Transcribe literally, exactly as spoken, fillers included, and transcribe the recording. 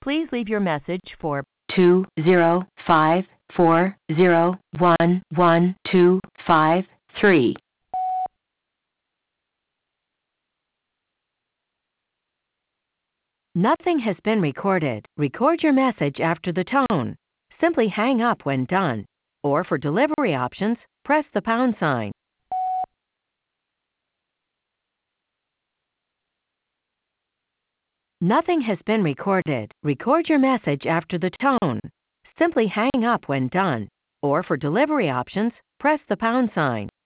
Please leave your message for two zero five four zero one one two five three. Nothing has been recorded. Record your message after the tone. Simply hang up when done. Or for delivery options, press the pound sign. Nothing has been recorded. Record your message after the tone. Simply hang up when done. Or for delivery options, press the pound sign.